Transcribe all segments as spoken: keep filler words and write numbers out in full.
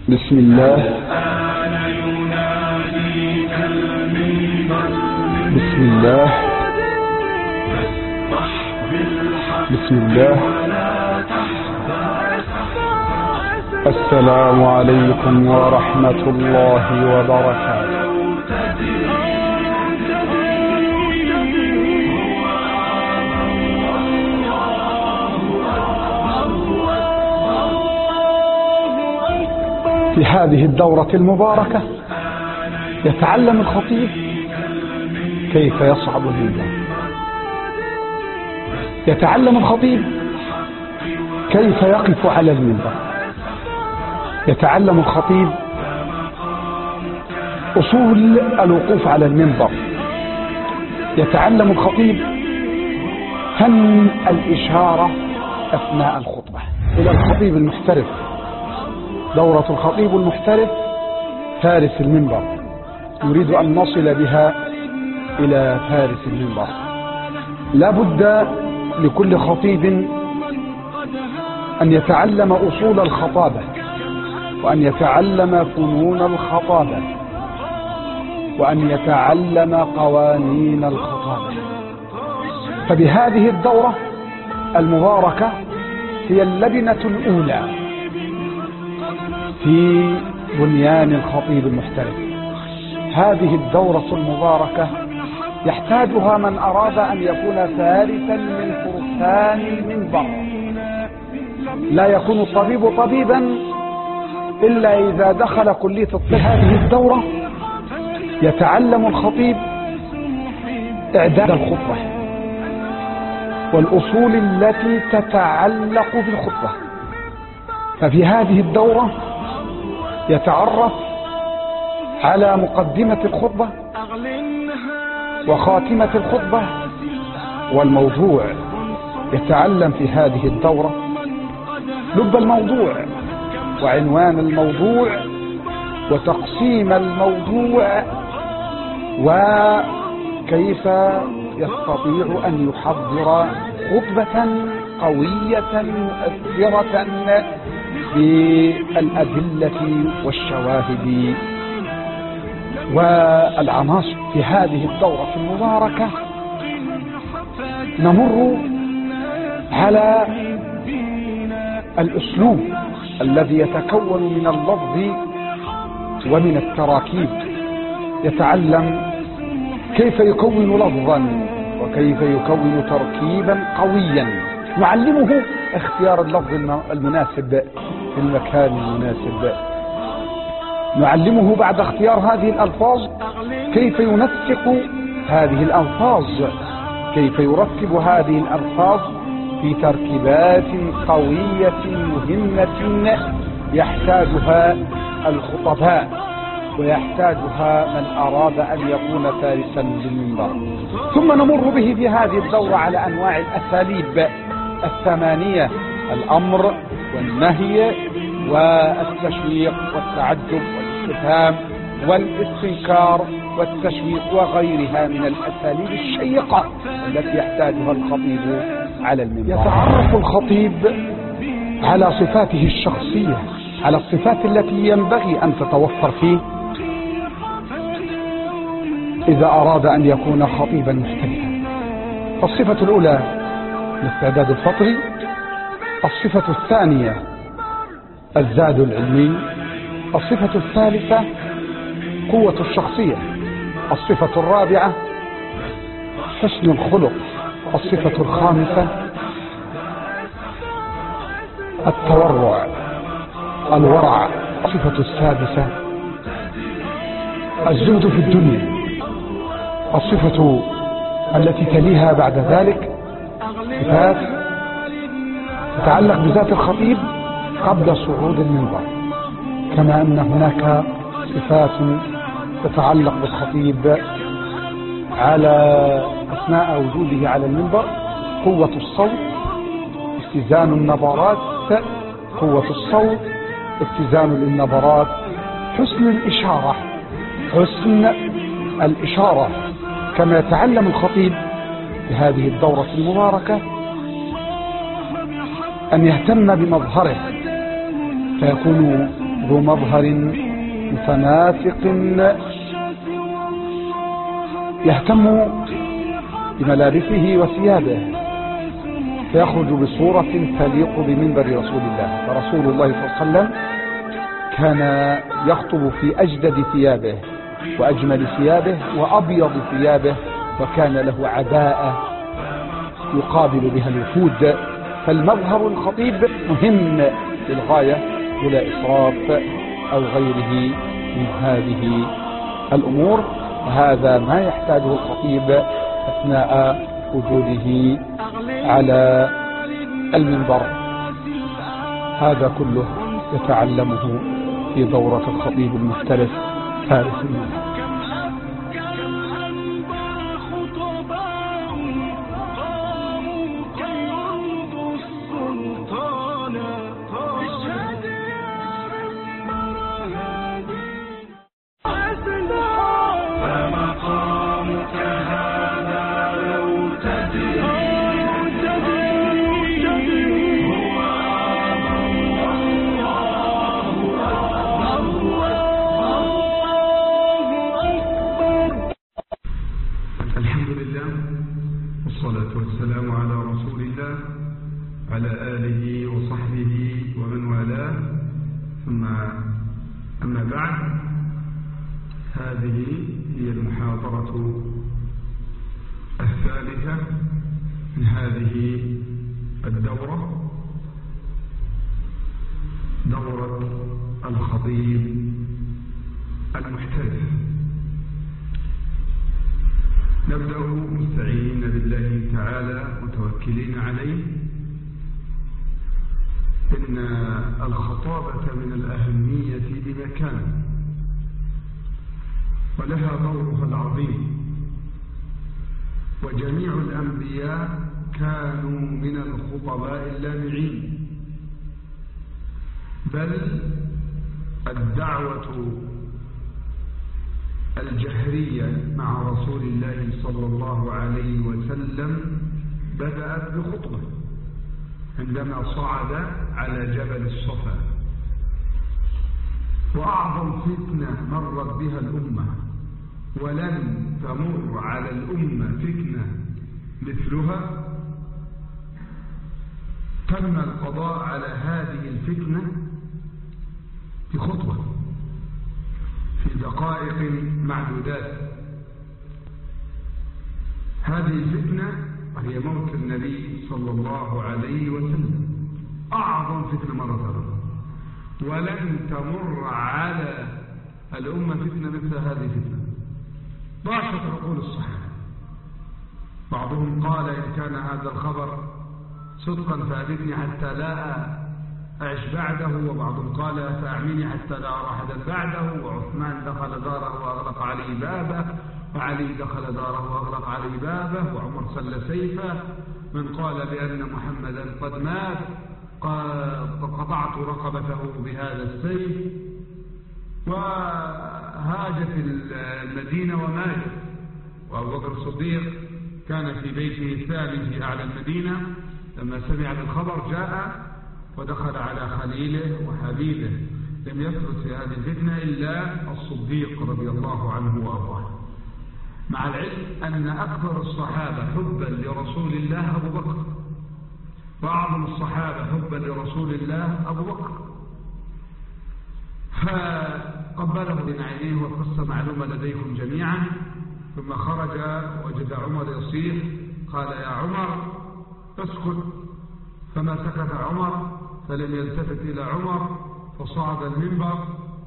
بسم الله بسم الله بسم الله. السلام عليكم ورحمة الله وبركاته. في هذه الدورة المباركة يتعلم الخطيب كيف يصعد المنبر، يتعلم الخطيب كيف يقف على المنبر، يتعلم الخطيب أصول الوقوف على المنبر، يتعلم الخطيب فن الإشارة أثناء الخطبة. إلى الخطيب المحترف، دورة الخطيب المحترف فارس المنبر، نريد أن نصل بها إلى فارس المنبر. لا بد لكل خطيب أن يتعلم أصول الخطابة، وأن يتعلم فنون الخطابة، وأن يتعلم قوانين الخطابة. فبهذه الدورة المباركة هي اللبنة الأولى في بنيان الخطيب المحترف. هذه الدورة المباركة يحتاجها من أراد أن يكون فارسا من فرسان المنبر. لا يكون الطبيب طبيبا إلا إذا دخل كلية الطب. هذه الدورة يتعلم الخطيب إعداد الخطبة والأصول التي تتعلق بالخطبة. ففي هذه الدورة يتعرف على مقدمة الخطبة وخاتمة الخطبة والموضوع. يتعلم في هذه الدورة لب الموضوع وعنوان الموضوع وتقسيم الموضوع، وكيف يستطيع أن يحضر خطبة قوية مؤثرة بالأدلة والشواهد والعناصر. في هذه الدورة المباركة نمر على الأسلوب الذي يتكون من اللفظ ومن التراكيب. يتعلم كيف يكون لفظا وكيف يكون تركيبا قويا. نعلمه اختيار اللفظ المناسب في المكان المناسب. نعلمه بعد اختيار هذه الألفاظ كيف ينسق هذه الألفاظ، كيف يركب هذه الألفاظ في تركيبات قوية مهمة يحتاجها الخطباء ويحتاجها من أراد أن يكون فارسا للمنبر. ثم نمر به في هذه الدورة على أنواع الأساليب الثمانية: الأمر والنهي والتشويق والتعجب والاستفهام والاستنكار والتشويق وغيرها من الأساليب الشيقة التي يحتاجها الخطيب على المنبر. يتعرف الخطيب على صفاته الشخصية، على الصفات التي ينبغي أن تتوفر فيه إذا أراد أن يكون خطيبا محترفا. الصفة الأولى الاستعداد الفطري، الصفة الثانية الزاد العلمي، الصفة الثالثة قوة الشخصية، الصفة الرابعة حسن الخلق، الصفة الخامسة التورع الورع، الصفة السادسة الزهد في الدنيا، الصفة التي تليها بعد ذلك صفات تتعلق بذات الخطيب قبل صعود المنبر، كما أن هناك صفات تتعلق بالخطيب على أثناء وجوده على المنبر: قوة الصوت، اتزان النبرات، قوة الصوت، اتزان للنبرات، حسن الإشارة، حسن الإشارة. كما يتعلم الخطيب في هذه الدورة المباركة أن يهتم بمظهره فيكون ذو مظهر متناسق يهتم بملابسه وثيابه، فيخرج بصورة تليق بمنبر رسول الله. فرسول الله صلى الله عليه وسلم كان يخطب في أجدد ثيابه وأجمل ثيابه وأبيض ثيابه، وكان له عباءة يقابل بها الوفود. فالمظهر الخطيب مهم للغاية بلا إسراف أو غيره من هذه الأمور، وهذا ما يحتاجه الخطيب أثناء وجوده على المنبر. هذا كله يتعلمه في دورة الخطيب المحترف فارس المنبر. ولها دورها العظيم، وجميع الأنبياء كانوا من الخطباء اللامعين، بل الدعوة الجهرية مع رسول الله صلى الله عليه وسلم بدأت بخطبة عندما صعد على جبل الصفا. وأعظم فتنة مرت بها الأمة ولن تمر على الأمة فتنة مثلها، تم القضاء على هذه الفتنة بخطوة في دقائق معدودات. هذه الفتنة وهي موت النبي صلى الله عليه وسلم، أعظم فتنة مرت على الأمة، ولن تمر على الأمة فتنة مثل هذه الفتنة. ضاعت عقول الصحابة، بعضهم قال إن كان هذا الخبر صدقا فأبدني حتى لا أعش بعده، وبعضهم قال فأعمني حتى لا أرى أحدا بعده. وعثمان دخل داره وأغلق عليه بابه، وعلي دخل داره وأغلق عليه بابه، وعمر سل سيفه. من قال بأن محمدا قد مات قد قطعت رقبته بهذا السيف. وهاجت المدينة وماجت، وأبو بكر الصديق كان في بيته الثاني في أعلى المدينة، لما سمع بالخبر جاء ودخل على خليله وحبيبه. لم يثبت في هذه الفتنة إلا الصديق رضي الله عنه وأرضاه، مع العلم أن أكثر الصحابة حبا لرسول الله أبو بكر، وأعظم الصحابة حبا لرسول الله أبو بكر. فقبله بين عينيه وقصة معلومة لديكم جميعا. ثم خرج وجد عمر يصيح، قال يا عمر اسكت، فما سكت عمر، فلم يلتفت إلى عمر، فصعد المنبر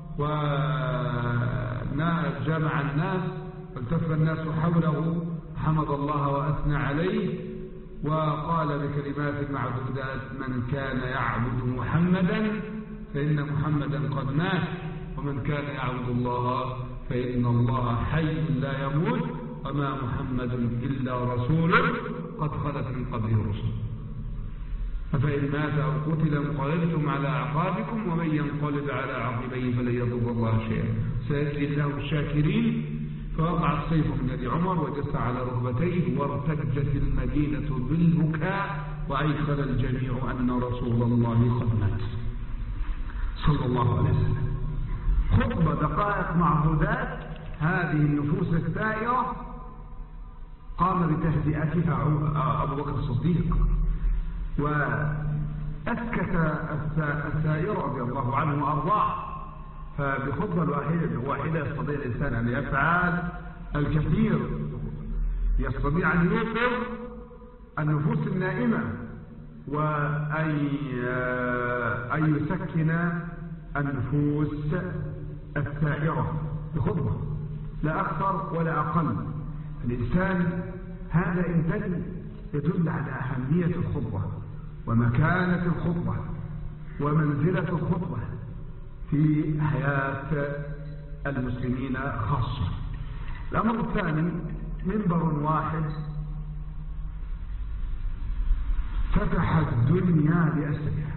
وجمع الناس، فالتف الناس حوله، حمد الله وأثنى عليه، وقال بكلمات معدودات: من كان يعبد محمدا فإن محمدا قد مات، ومن كان يعبد الله فإن الله حي لا يموت، وما محمد إلا رسول قد خلت من قبله الرسل، فإن مات أو قتل انقلبتم على أعقابكم، ومن ينقلب على عقبيه فلن يضر الله شيئا، سيجزي الله الشاكرين. فوقع السيف من يد عمر وجس على ركبتيه، وارتجت المدينة بالبكاء، وأيقن الجميع أن رسول الله قد مات صلى الله عليه وسلم. خطبة دقائق معدودات، هذه النفوس الثائرة قام بتهدئتها أبو بكر الصديق، وأسكت الثائر رضي الله عنه وأرضاه. فبخطبة الواحدة الواحدة يستطيع الإنسان أن يفعل الكثير، يستطيع أن يوقظ النفوس النائمة وأن أن يسكن النفوس الثائرة بخطبة، لا أكثر ولا أقل. الإنسان هذا إن دل يدل على أهمية الخطبة ومكانة الخطبة ومنزلة الخطبة في حياة المسلمين خاصة. الأمر الثاني، منبر واحد فتح الدنيا بأسرها،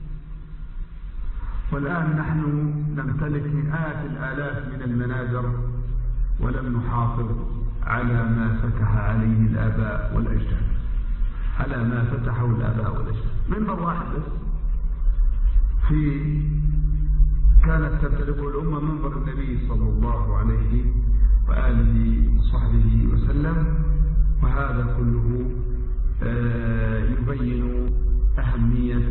والآن نحن نمتلك مئات الآلاف من المنابر ولم نحافظ على ما فتح عليه الآباء والأجداد، على ما فتحه الآباء والأجداد. منبر واحد بس في كانت تمتلكه الأمة، منبر النبي صلى الله عليه وآله وصحبه وسلم، وهذا كله آه يبين أهمية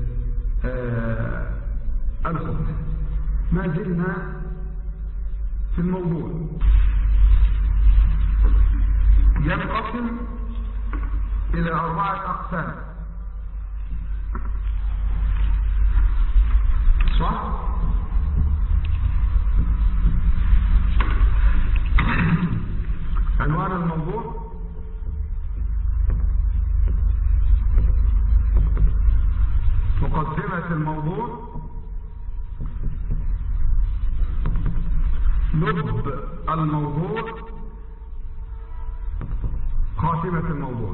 آه الخطبة. ما زلنا في الموضوع، ينقسم إلى أربعة أقسام، صح؟ عنوان الموضوع مقدمة الموضوع، لب الموضوع، خاتمة الموضوع.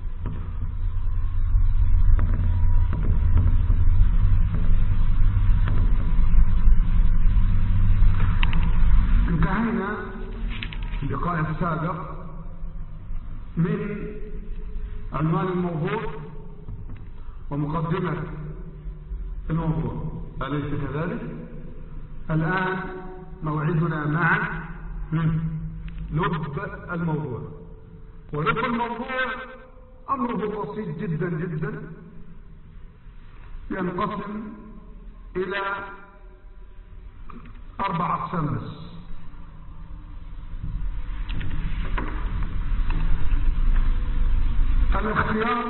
انتهينا في اللقاء السابق من عنوان الموضوع ومقدمة الموضوع، أليس كذلك؟ الآن موعدنا مع لب الموضوع. ولب الموضوع أمره بسيط جدا جدا، ينقسم إلى أربع أقسام بس. الاختيار،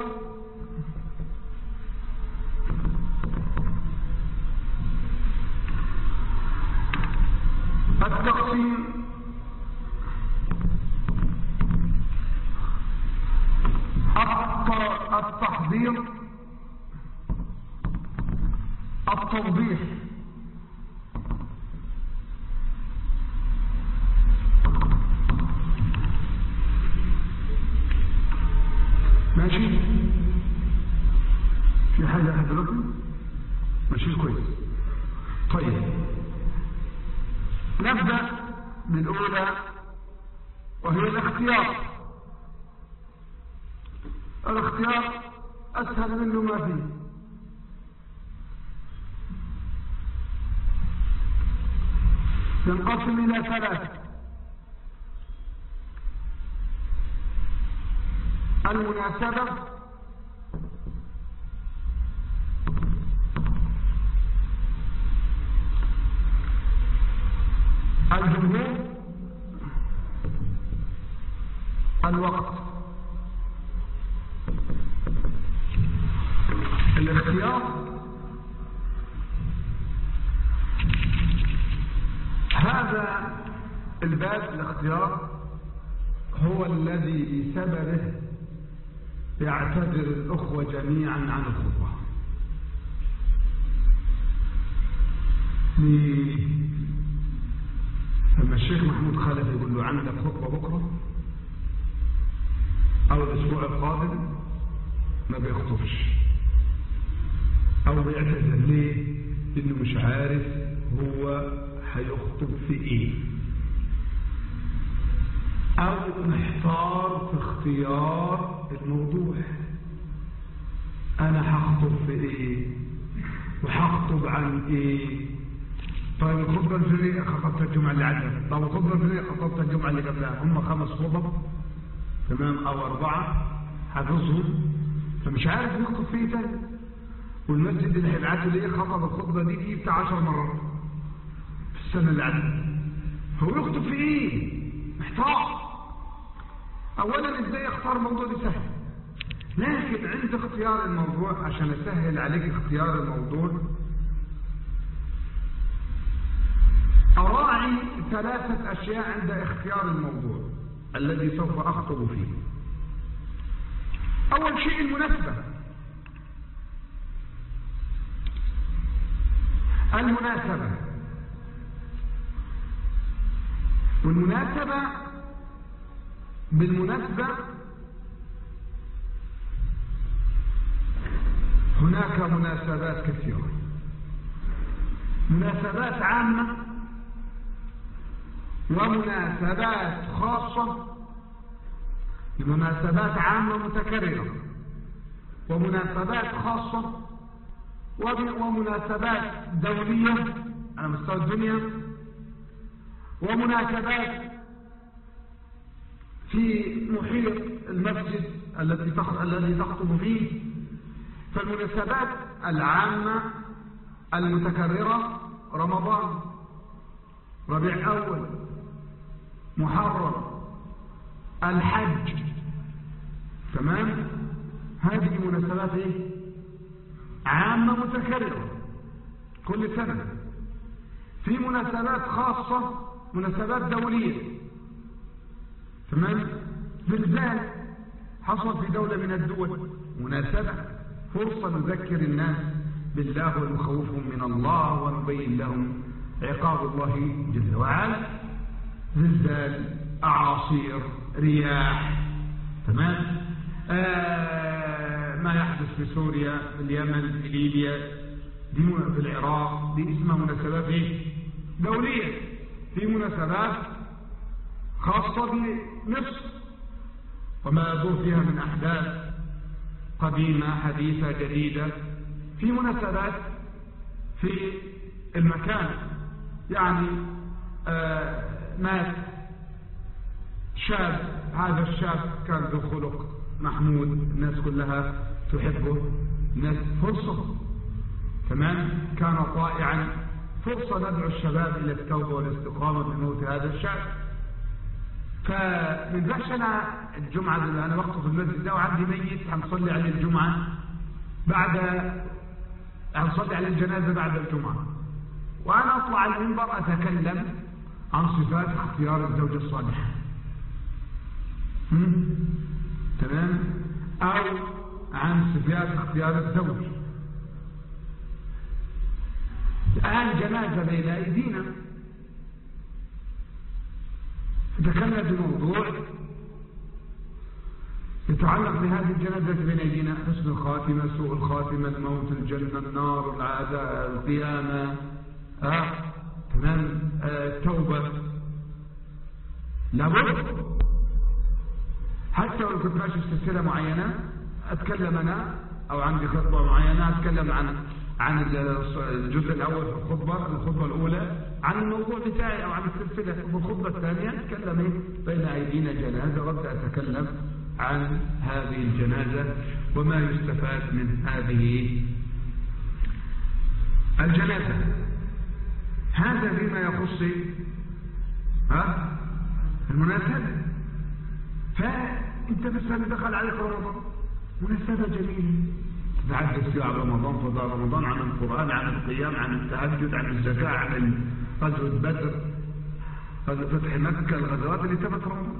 التقسيم، التحضير، التوضيح. ماشي؟ في حاجة حضرتكم؟ ماشي كويس. طيب نبدأ بالأولى وهي الاختيار. الاختيار أسهل منه ما فيه. ينقسم إلى ثلاثة: المناسبة، الجمهور، الوقت. الاختيار هذا الباب، الاختيار هو الذي بسببه يعتذر الأخوة جميعا عن الخطبة. لما الشيخ محمود خالد يقول له عندك خطبة بكرة أو الأسبوع القادم، ما بيخطبش أو بيعتذر. ليه؟ إنه مش عارف هو هيخطب في إيه، أو محتار في اختيار الموضوع. أنا هخطب في إيه وهخطب عن إيه طيب الخطبة الفلانية خطبت الجمعة اللي عدت، طيب الخطبة الفلانية خطبت الجمعة اللي قبلها، هم خمس خطب تمام أو أربعة حافظهم، فمش عارف يخطب فيه تاني. والمسجد اللي هيبعته ليه خطب الخطبة دي فيه بتاع عشر مرات في السنة اللي عدت، هو يخطب في إيه؟ محتار. أولا إزاي يختار موضوع دي سهل، لكن عند اختيار الموضوع عشان أسهل عليك اختيار الموضوع أراعي ثلاثة أشياء عند اختيار الموضوع الذي سوف أخطب فيه. أول شيء المناسبة. المناسبة والمناسبة بالمناسبة هناك مناسبات كثيرة، مناسبات عامة ومناسبات خاصة، مناسبات عامة متكررة ومناسبات خاصة ومناسبات دولية على مستوى الدنيا ومناسبات في محيط المسجد الذي الذي تخطب فيه. فالمناسبات العامة المتكررة رمضان، ربيع أول، محرم، الحج، تمام؟ هذه مناسبات ايه؟ عامة متكررة كل سنة. في مناسبات خاصة، مناسبات دولية، تمام؟ زلزال حصل في دولة من الدول، مناسبة، فرصة نذكر الناس بالله ونخوفهم من الله ونبين لهم عقاب الله جل وعلا. زلزال، أعاصير، رياح، تمام؟ آه ما يحدث في سوريا، في اليمن، في ليبيا، دي في العراق، دي اسمها مناسبات ايه؟ دولية. في مناسبات خاصة بمصر وما يدور فيها من أحداث قديمة حديثة جديدة. في مناسبات في المكان، يعني آه مات شاب، هذا الشاب كان ذو خلق محمود، الناس كلها تحبه، الناس فرصة، تمام؟ كان طائعا، فرصة ندعو الشباب إلى التوبة والاستقامة بموت هذا الشاب. فمن ذاش أنا الجمعة اللي أنا وقته في المسجد ده وعندي ميت هنصلي عليه الجمعة، بعد هنصلي عليه الجنازة بعد الجمعة، وأنا أطلع على المنبر أتكلم عن صفات اختيار الزوجة الصالحة، تمام؟ أو عن صفات اختيار الزوج. الآن جنازة بين أيدينا، تتكلم بموضوع يتعلق بهذه الجنازة بين أيدينا: حسن الخاتمة، سوء الخاتمة، الموت، الجنة، النار، العذاب، القيامة، آه. تمام؟ آه. التوبة. لابد حتى لو كنت ماشي في سلسلة معينة أتكلم أنا، أو عندي خطبة معينة أتكلم عن عن الجزء الأول في الخطبة، الخطبة الأولى عن الموضوع بتاعي أو عن السلسلة، في الخطبة الثانية أتكلم إيه؟ بين أيدينا جنازة، وأبدأ أتكلم عن هذه الجنازة وما يستفاد من هذه الجنازة. هذا فيما يخص ها المناسبة. فأنت مثلا دخل عليك رمضان، مناسبة جميلة تتحدث فيها عن رمضان، فضاء رمضان، عن القرآن، عن القيام، عن التهجد، عن الزكاة، عن غزوة بدر، فتح مكة، الغزوات اللي تمت رمضان.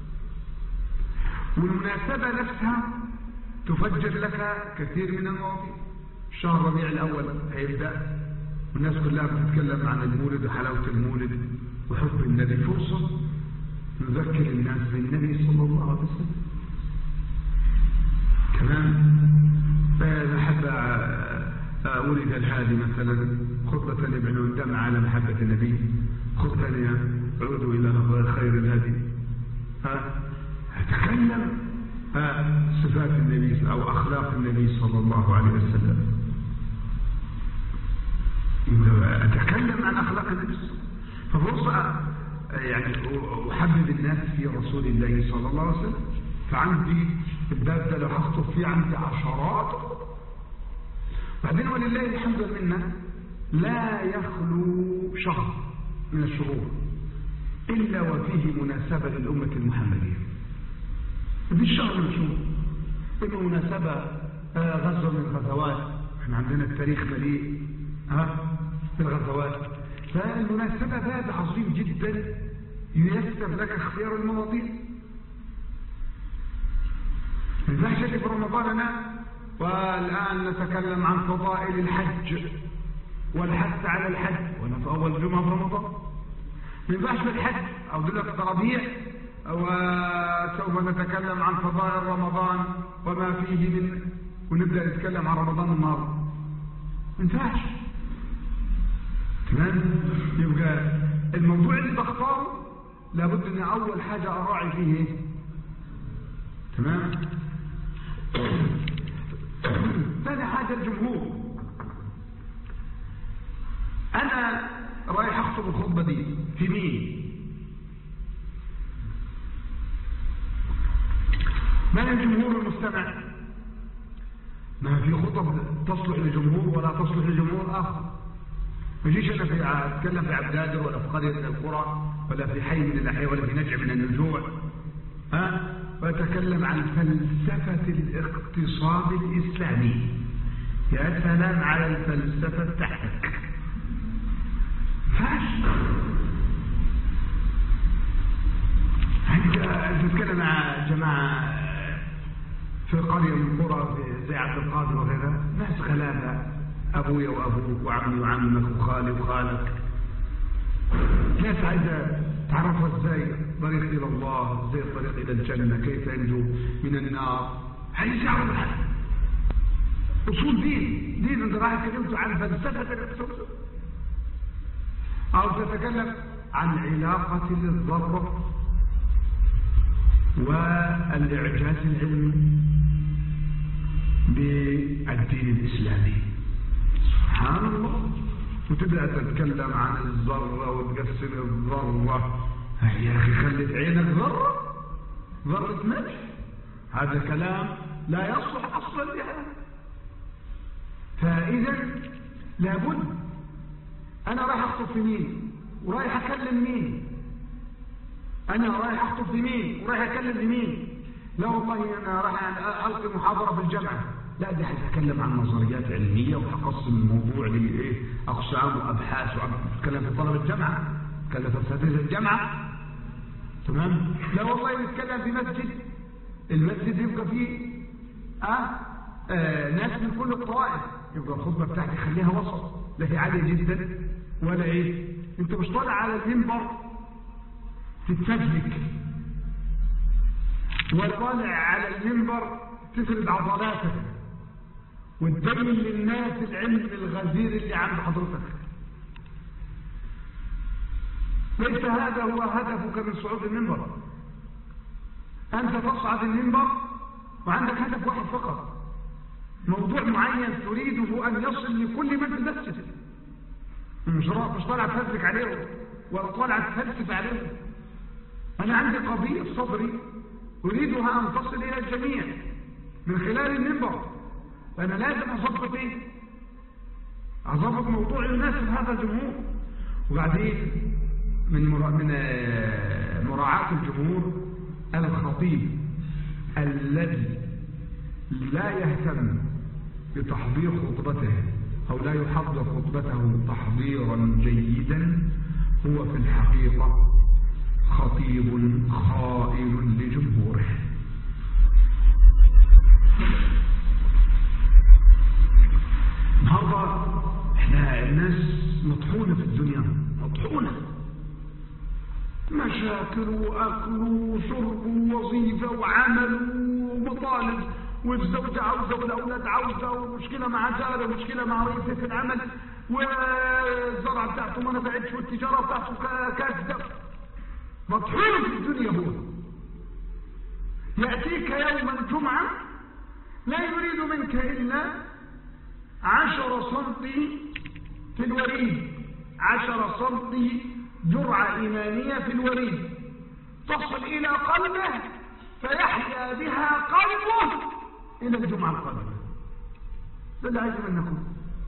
والمناسبة نفسها تفجر لك كثير من المواضيع. شهر ربيع الأول هيبدأ والناس كلها بتتكلم عن المولد وحلاوة المولد وحب النبي، فرصة نذكر الناس بالنبي صلى الله عليه وسلم. كمان أحب أولد الهادي مثلا، خطبة ثانية بعنوان دمع على محبة النبي، خطبة ثانية عودوا إلى خير الهادي، أتكلم صفات النبي أو أخلاق النبي صلى الله عليه وسلم. أتكلم عن أخلاق النبي صلى الله عليه وسلم. ففرصة يعني أحبب الناس في رسول الله صلى الله عليه وسلم. فعندي الباب ده لو هخطب فيه عندي عشرات. بعدين ولله الحمد لله لا يخلو شهر من الشهور إلا وفيه مناسبة للأمة المحمدية. مفيش شهر من الشهور إما مناسبة غزوة من الغزوات، احنا عندنا التاريخ مليء ها بالغزوات. فالمناسبة باب عظيم جدا ييسر لك اختيار المواضيع. البحث في رمضاننا والآن نتكلم عن فضائل الحج والحث على الحج، وانا في أول جمعة في رمضان. من بحث الحج أو دلة الترابيع، وسوف نتكلم عن فضائل رمضان وما فيه من، ونبدأ نتكلم عن رمضان النهارده. ما ينفعش. تمام؟ يبقى الموضوع اللي بختاره لابد ان اول حاجه اراعي فيه ايه؟ تمام؟ ثاني حاجه الجمهور. انا رايح اخطب الخطبه دي في مين؟ من الجمهور المستمع؟ ما في خطب تصلح لجمهور ولا تصلح لجمهور اخر. ما يجيش انا في اتكلم في عبد القادر ولا في قريه من القرى ولا في حي من الاحياء ولا في نجع من النجوع، ها، واتكلم عن فلسفه الاقتصاد الاسلامي. يا سلام على الفلسفه بتاعتك. فاش انت تتكلم مع جماعه في قريه من القرى زي عبد القادر وغيرها، ناس غلابه، أبويا وأبوك وعمي وعمك وخالي وخالك، ناس عايزة تعرفها ازاي طريق إلى الله، ازاي الطريق إلى الجنة، كيف ينجو من النار. عايز يعرف أصول دين. دين انت راح تكلمت عن فلسفة الاقتصاد أو تتكلم عن علاقة الذرة والإعجاز العلمي بالدين الإسلامي. سبحان الله. وتبدأ تتكلم عن الذرة وتقسم الذرة. يا أخي خلي في عينك ذرة، ذرة ملح. هذا كلام لا يصلح أصلا لهذا. فإذا لابد أنا رايح أخطب في مين ورايح أكلم مين؟ أنا رايح أخطب في مين ورايح أكلم لمين؟ لا والله أنا رايح ألقي محاضرة في الجامعة. لا، دي هتكلم عن نظريات علمية وهقسم الموضوع لإيه؟ أقسام وأبحاث وأتكلم في طلبة الجامعة، أتكلم في أساتذة الجامعة. تمام؟ لا والله نتكلم في مسجد، المسجد يبقى فيه أه؟ آه ناس من كل الطوائف، يبقى الخطبة بتاعتي خليها وسط، لا هي عالية جدا ولا إيه؟ أنت مش طالع على المنبر تتفزلك، ولا طالع على المنبر تفرد عضلاتك وتبين للناس العلم الغزير اللي عند حضرتك. ليس هذا هو هدفك من صعود المنبر. أنت تصعد المنبر وعندك هدف واحد فقط، موضوع معين تريده أن يصل لكل من في المسجد. مش مش طالع تفزلك عليهم ولا طالع تفلسف عليهم. أنا عندي قضية في صدري أريدها أن تصل إلى الجميع من خلال المنبر، فأنا لازم أضبط إيه؟ أضبط موضوع يناسب هذا الجمهور. وبعدين من مرا... من مراعاة الجمهور الخطيب الذي لا يهتم بتحضير خطبته أو لا يحضر خطبته تحضيرا جيدا هو في الحقيقة خطيب خائن لجمهوره. النهارده احنا الناس مطحونة في الدنيا، مطحونة مشاكل وأكل وشرب ووظيفة وعمل ومطالب، والزوجة عاوزة والأولاد عاوزة، ومشكلة مع جاره ومشكلة مع رئيسة في العمل، والزرعة بتاعته ما نفعتش والتجارة بتاعته كاسدة. مطحون في الدنيا هو. يأتيك يوم الجمعة لا يريد منك إلا عشر سنتي في الوريد، عشر صب جرعة إيمانية في الوريد تصل إلى قلبه فيحيا بها قلبه إلى الجمعة القادمة. ده اللي عايز منكم.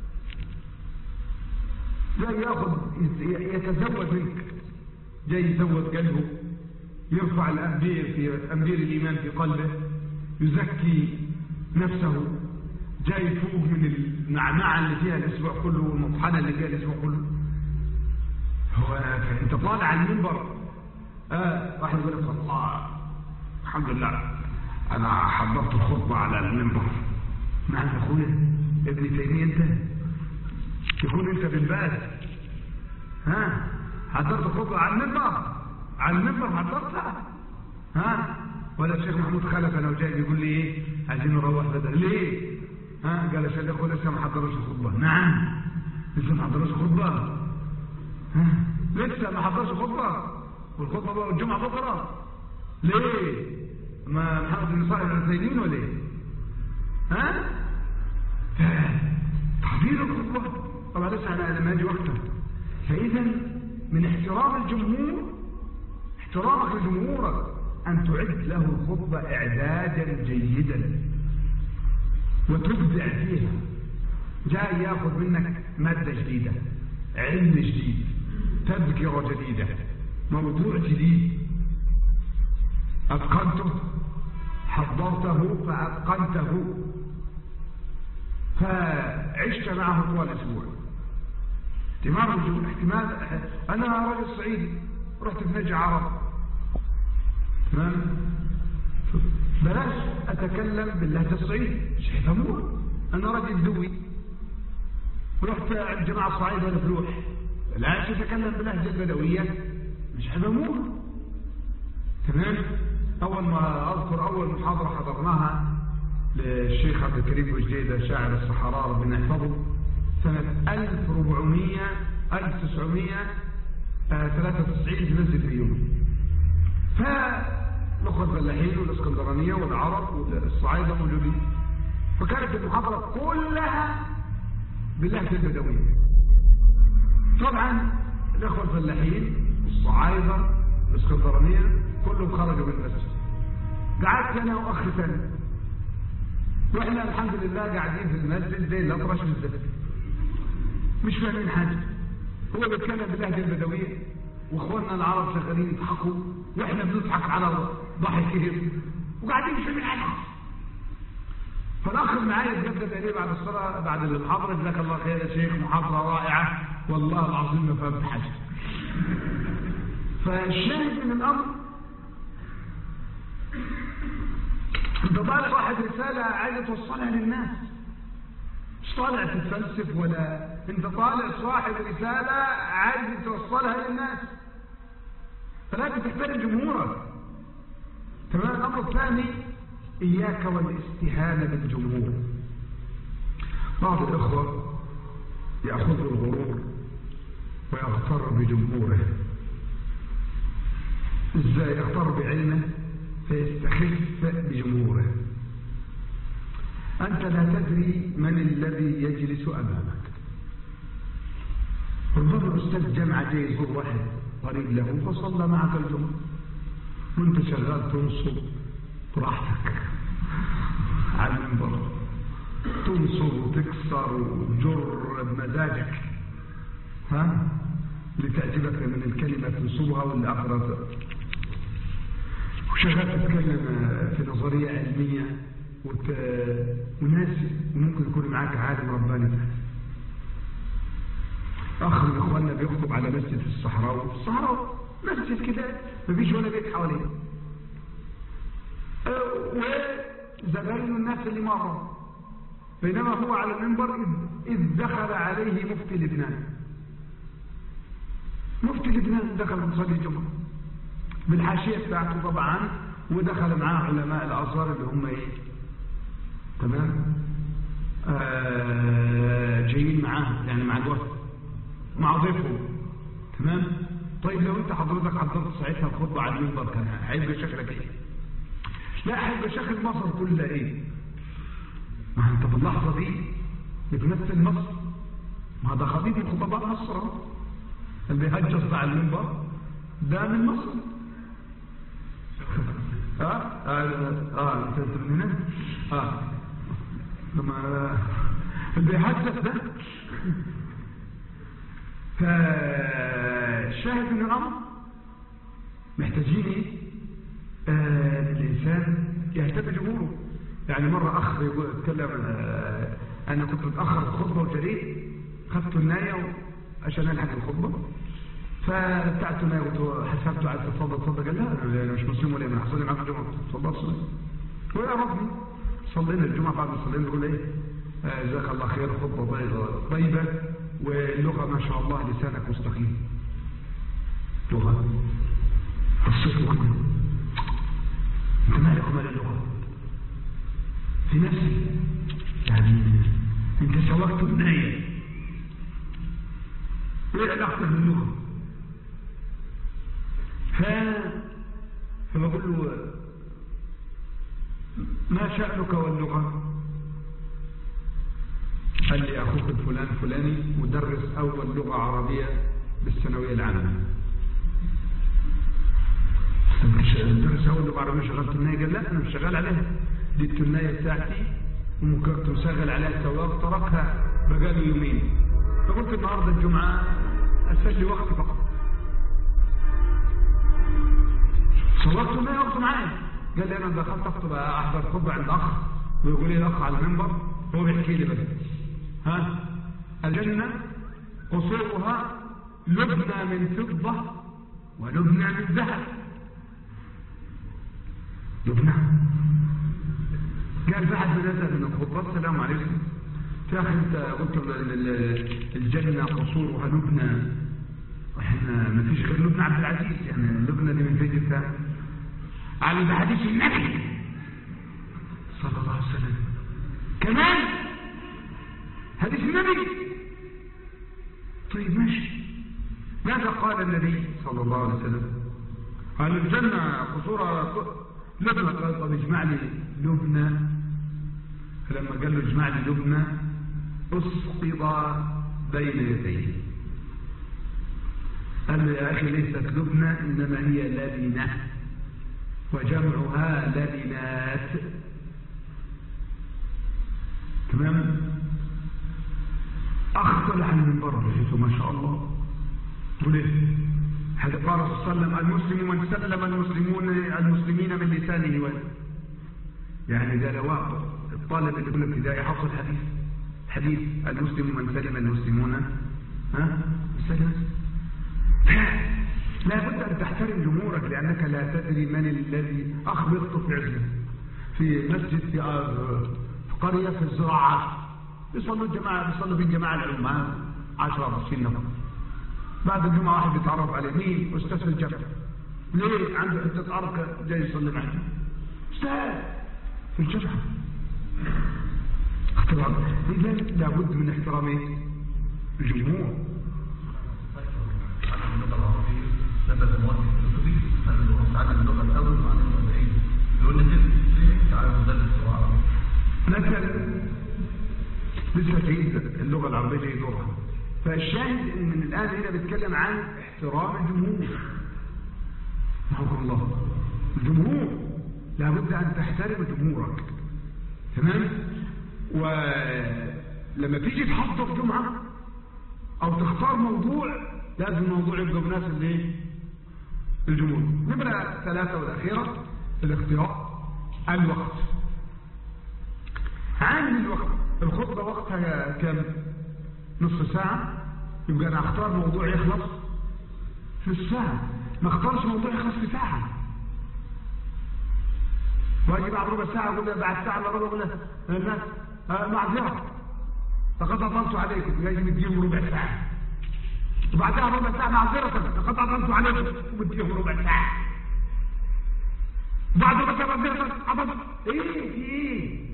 جاي ياخذ يتزود منك، جاي يزود قلبه، يرفع الأنبير في أنبير الإيمان في قلبه، يزكي نفسه، جاي يفوق من المعمعة اللي فيها الأسبوع كله والمطحنة اللي فيها الأسبوع كله. هو أنت طالع على المنبر آه واحد يقول لك الله الحمد لله أنا حضرت الخطبة على المنبر. نعم يا أخويا ابن تيمية أنت تكون أنت بالباس ها حضرت الخطبة على المنبر على المنبر حضرتها ها ولا الشيخ محمود خلف أنا وجاي يقول لي إيه عايزين نروح بدل ليه ها قال الشيخ أخوي لسه ما حضروش الخطبة. نعم لسه ما حضروش الخطبة ها لسه ما حضروش الخطبة والخطبة بقى الجمعة بكرة ليه ما محمد بن صالح العثيمين ولا ايه ها تحضير الخطبة طبعا لسه انا لما اجي وقتها. فاذا من احترام الجمهور احترامك لجمهورك ان تعد له الخطبة اعدادا جيدا وتبدع فيها. جاي ياخذ منك مادة جديدة، علم جديد، تذكرة جديدة، موضوع جديد، أتقنته حضرته فأتقنته فعشت معه طوال الأسبوع. احتمال احتمال أنا رجل صعيدي رحت في نجع عرب تمام بلاش أتكلم باللهجة الصعيدي مش هيفهموها. أنا رجل دوي رحت عند جماعة الصعيد ولا فلوح لا تتكلم باللهجة البدوية مش هيفهموها تمام. أول ما أذكر أول محاضرة حضرناها للشيخ عبد الكريم بوجديدة شاعر الصحراء ربنا يحفظه سنة ألف وأربعمائة ألف وتسعمائة وثلاثة وتسعين في مسجد الفيوم. فنخرج فلاحين والاسكندرانية والعرب والصعايدة موجودين. فكانت المحاضرة كلها باللهجة البدوية. طبعا الأخوة الفلاحين والصعايدة والاسكندرانية كلهم خرجوا من المسجد. قعدت انا واخ ثاني واحنا الحمد لله قاعدين في المسجد زي الاطرش بالزفت مش فاهمين حاجه. هو بيتكلم باللهجه البدويه واخواننا العرب شغالين يضحكوا واحنا بنضحك على ضحكهم وقاعدين مش فاهمين حاجه. فالاخ اللي معايا اتجدد عليه بعد الصلاه بعد المحاضره جزاك الله خير يا شيخ محاضره رائعه والله العظيم ما فهمت حاجه. فالشاهد من الامر انت طالع واحد رسالة عايز توصلها للناس مش طالع تتفلسف ولا انت طالع صاحب رسالة عايز توصلها للناس فلازم تحترم جمهورك تمام. الامر الثاني اياك والاستهانة بالجمهور. بعض الاخوة يأخذ الغرور ويغتر بجمهوره. ازاي يغتر بعلمه فيستخف بجمهوره. أنت لا تدري من الذي يجلس أمامك. ربما أستاذ جامعة جاي يزور واحد قريب له فصلى معك الجمعة وانت شغال تنصب براحتك على المنبر تنصب وتكسر وتجر بمزاجك ها لتعجبك من الكلمة تنصبها واللي أخرى وشغال تتكلم في نظرية علمية وت... وناس وممكن يكون معاك عالم رباني. أخ من إخواننا بيخطب على مسجد الصحراء الصحراء مسجد كده مفيش ولا بيت حواليه وزبائن الناس اللي مروا بينما هو على المنبر إذ دخل عليه مفتي لبنان. مفتي لبنان دخل مصلي الجمعة بالحاشية بتاعته طبعا ودخل معاه علماء الأزهر اللي هم ايه تمام آه جايين معاه يعني مع الوفد مع ضيفه تمام. طيب لو انت حضرتك حضرت ساعتها الخطبة على المنبر كان هيبقى شكلك ايه؟ لا هيبقى شكل مصر كلها ايه؟ ما انت في اللحظة دي بتمثل مصر. ما ده خطيب من خطباء مصر اللي هجص على المنبر ده من مصر. ها اه اه انت من هنا اه لما اللي بيحدث ده. فالشاهد من الامر محتاجين ايه؟ آه الانسان يهتم بجمهوره. يعني مره اخ يتكلم آه انا كنت متاخر الخطبه وجريت خدت النايه عشان الحق الخطبه، فبتاعت النايه قلت حسبته عايز تتفضل تفضل، قال لا انا مش مسلم ولا انا هصلي معاك الجمعه. تفضل صلي. ويعرفني صلينا الجمعه، بعد ما صلينا يقول ايه جزاك الله خير، خطبه طيبه واللغه ما شاء الله لسانك مستقيم. لغه الصوت كله انت مالك ومال اللغه في نفسي، يعني انت سوقت النايه، ايه علاقتك باللغه؟ ف فبقول له ما شأنك واللغه؟ قال لي اخوك الفلان فلاني مدرس اول لغه عربيه بالثانويه العامه. مدرس اول لغه عربيه شغلت النايه؟ قال لا انا مش شغال عليها، دي التنايه بتاعتي ومكرت وشغل عليها السواق تركها بقاله يومين، فقلت النهارده الجمعه اسلي وقتي فقط. صورت النايه وقت معايا، قال لي انا دخلت اخطب احضر خطبه عند اخ ويقول لي الاخ على المنبر هو بيحكي لي بس ها الجنه قصورها لبنى من فضه ولبنى من ذهب. لبنى قال بعد ما نزل من الخطبه السلام عليكم يا اخي انت قلت الجنه قصورها لبنى واحنا ما فيش غير لبنى عبد العزيز، يعني لبنى دي من فيديو ثاني على ده حديث النبي صلى الله عليه وسلم كمان حديث النبي. طيب ماشي، ماذا قال النبي صلى الله عليه وسلم؟ قال الجنه قصورها لبنى. قال طب اجمع لي لبنى، فلما قال له اجمع لي لبنى اسقط بين يديه. قال له يا اخي ليست لبنى انما هي لبنه وجمعها لبنات. تمام. اخطل عن المنبر بحيث ما شاء الله وليه هذا قال صلى الله عليه وسلم المسلم من سلم المسلمون المسلمين من لسانه ويده. يعني ده لواء الطالب اللي في الابتدائي حفظ الحديث، حديث المسلم من سلم المسلمون ها سلم. لا بد ان تحترم جمهورك لانك لا تدري من الذي اخبطت في عزله في مسجد في قريه في الزراعات بيصلوا الجماعه بيصلوا في الجماعه العلماء عشرة عشرين نفر، بعد الجمعه واحد بيتعرف عليه مين؟ استاذ في الجبل. ليه؟ عنده حته ارض جاي يصلي معنا. استاذ في الجبل. احترام. اذا لابد من احترام الجمهور. اللغه العربيه لما المؤلف الكتبي انه تعلم اللغه الاول وعن المتابعين يقول لك تعالى مدرس اللغه العربيه مثلا لسه جيد اللغه العربيه جاي دورها. فالشاهد ان من الان هنا بيتكلم عن احترام الجمهور. رحمه الله الجمهور لابد ان تحترم جمهورك. تمام. ولما تيجي تحضر جمعه او تختار موضوع لازم الموضوع يبقى مناسب ليه؟ الجمهور. نمرة ثلاثة والأخيرة في الاختيار الوقت. عامل الوقت. الخطبة وقتها كم؟ نصف ساعة. يبقى أنا أختار موضوع يخلص في الساعة، ما اختارش موضوع يخلص في ساعة. واجي بعد ربع ساعة أقول له بعد ساعة إلا ربع أقول له الناس معذرة لقد أطلت عليكم، يجب تديهم ربع ساعة. وبعدها ربع ساعة معذرة لقد أطلت عليكم وبديهم ربع ساعة. بعد ربع ساعة معذرة عبد إيه في إيه؟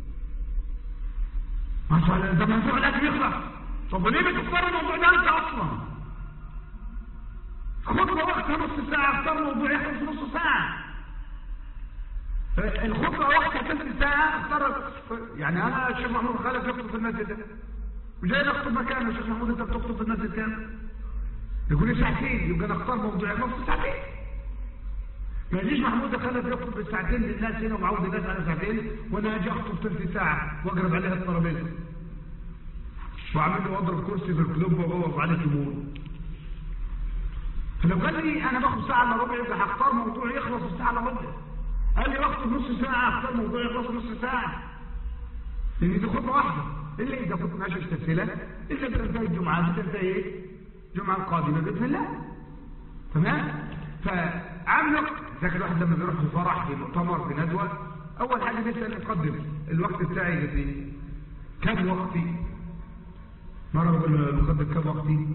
ما شاء الله ده موضوع لازم يخلص. طب وليه بتختار الموضوع ده أنت أصلا؟ خطوة وقتها نص ساعة، اختار موضوع يخلص نص ساعة. الخطوة وقتها ثلث ساعة اختار. يعني أنا الشيخ محمود خالد يخطب في المسجد وجاي نخطب مكانه. الشيخ محمود أنت بتخطب في المسجد كام؟ يقول لي ساعتين، يبقى نختار موضوع يخلص في ساعتين. ما يجيش محمود خلف يخطب بالساعتين للناس هنا ومعود الناس على ساعتين، وانا اجي اخطب ثلث ساعه واقرب عليها الترابيزه واعمل له اضرب كرسي في الكلوب واقف عليه كيبورد. فلو قال لي انا باخد ساعه الا ربع يبقى هختار موضوع يخلص في ساعه الا ربع. قال لي باخد نص ساعه اختار موضوع يخلص نص ساعه. لان دي خطبه واحده، الا اذا كنت ماشي سلسله، الا بتنتهي الجمعه بتنتهي ايه؟ الجمعه القادمه باذن الله. تمام؟ فعامل وقت. لكن الواحد لما بيروح في فرح في مؤتمر في ندوه، اول حاجه بيسال يقدم الوقت بتاعي قد ايه؟ كم وقتي؟ مره بقول له المقدم كم وقتي؟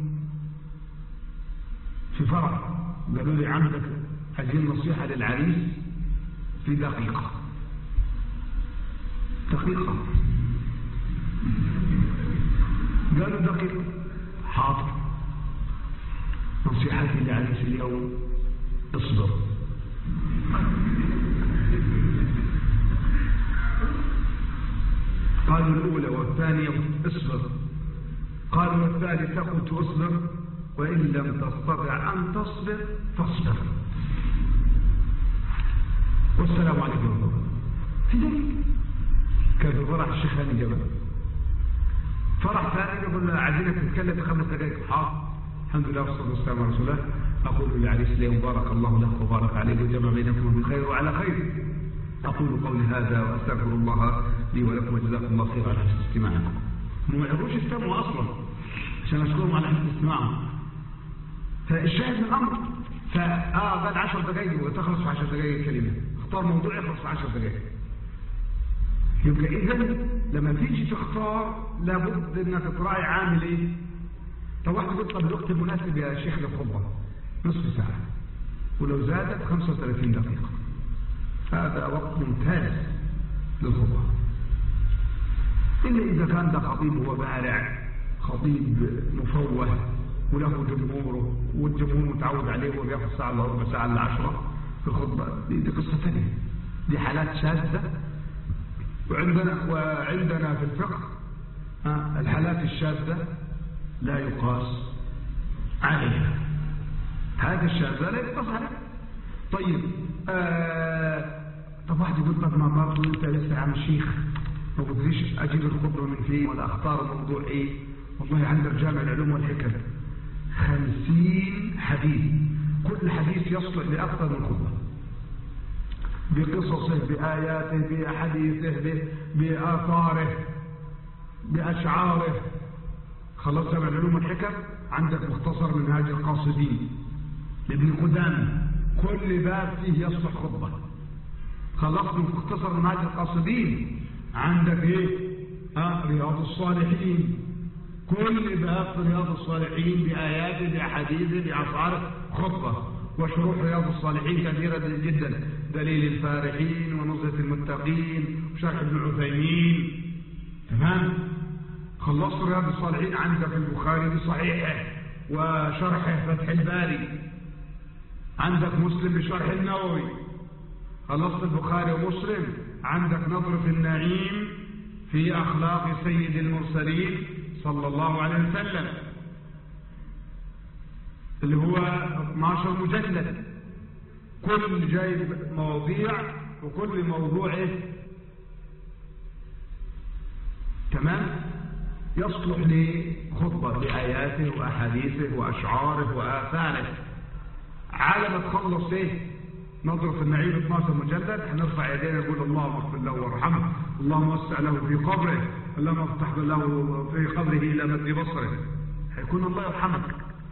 في فرح قالوا لي عندك عايزين نصيحه للعريس في دقيقه. دقيقه. قالوا دقيقه. حاضر. نصيحتي للعريس اليوم اصبر. قالوا الأولى والثانية اصبر. قالوا والثالثة قلت اصبر وإن لم تستطع أن تصبر فاصبر. والسلام عليكم ورحمة الله. في ذلك كان في فرح الشيخ هاني جبل. فرح ثاني يقول له عايزينك تتكلم في خمس دقائق. حاضر. الحمد لله والصلاة والسلام على رسول الله. أقول للعريس اليوم بارك الله لك وبارك عليك وجمع بينكم بالخير وعلى خير. أقول قولي هذا وأستغفر الله لي ولكم وجزاكم الله خير على حسن استماعكم. ما يعرفوش يستمعوا أصلا عشان أشكرهم على حسن استماعهم. فالشاهد من الأمر فآه قال عشر دقائق وتخلص في عشر دقائق كلمة. اختار موضوع يخلص في عشر دقائق. يبقى إذا لما تيجي تختار لابد إنك تراعي عامل إيه؟ طب واحد يقول طب الوقت المناسب يا شيخ للخطبة نصف ساعة، ولو زادت خمسة وثلاثين دقيقة. هذا وقت ممتاز للخطبة. إلا إذا كان ده خطيب هو بارع، خطيب مفوه وله جمهوره والجمهور متعود عليه وبياخذ ساعة إلا ربع ساعة إلا عشرة في الخطبة، دي, دي قصة ثانية. دي حالات شاذة. وعندنا وعندنا في الفقه آه الحالات الشاذة لا يقاس عليها. هذا الشاذة لا يقاس عليها. طيب آه طب واحد يقول طب ما برضه انت لسه يا عم الشيخ ما قلتليش اجيب الخطبه من فين ولا اختار الموضوع ايه؟ والله عندك جامع العلوم والحكم خمسين حديث، كل حديث يصلح لاكثر من خطبه، بقصصه باياته باحاديثه باثاره باشعاره. خلصت جامع العلوم والحكم، عندك مختصر منهاج القاصدين لابن قدامه، كل باب فيه يصلح خطبه. خلصت مختصر منهاج القاصدين، عندك ايه؟ اه رياض الصالحين، كل باب في رياض الصالحين باياته باحاديثه باشعاره خطبه. وشروح رياض الصالحين كثيره جدا، دليل الفارحين ونزهه المتقين وشرح ابن عثيمين. تمام؟ خلصت رياض الصالحين، عندك البخاري بصحيحه وشرحه فتح الباري، عندك مسلم بشرح النووي. خلصت البخاري ومسلم، عندك نظرة النعيم في أخلاق سيد المرسلين صلى الله عليه وسلم اللي هو اثناشر مجلد، كل جايب مواضيع وكل موضوع تمام يصلح لخطبة بآياته وأحاديثه وأشعاره وآثاره. على ما تخلص ايه نظرة النعيم اثناشر مجلد، هنرفع يدينا نقول اللهم اغفر له وارحمه، اللهم وسع له في قبره، اللهم افتح له في قبره الى مد بصره. هيكون الله يرحمك.